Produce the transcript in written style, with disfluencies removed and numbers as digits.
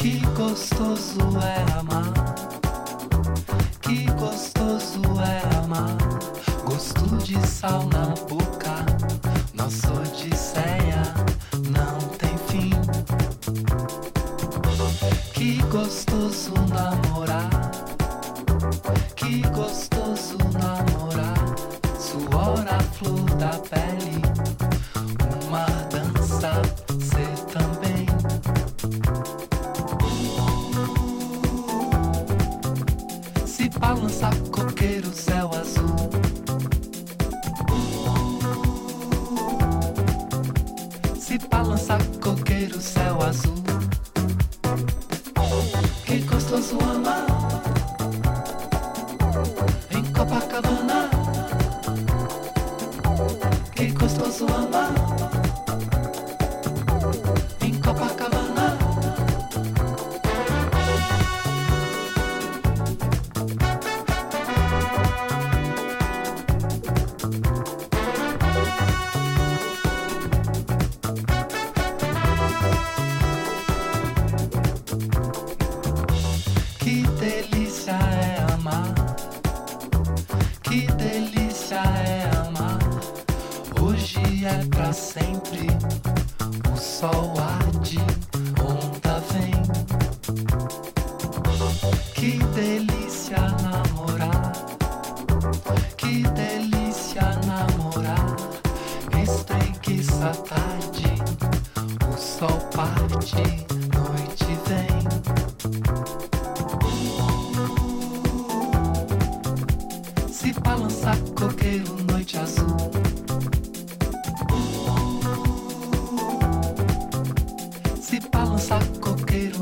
Que gostoso é amar, que gostoso é amar. Gosto de sal na boca, nossa odisseia não tem fim. Que gostoso namorar, que gostoso namorar. Suor a flor da pele, uma dança, ser também. Se balança coqueiro, céu azul. Se balança coqueiro, céu azul. Que gostoso amar em Copacabana. Que gostoso amar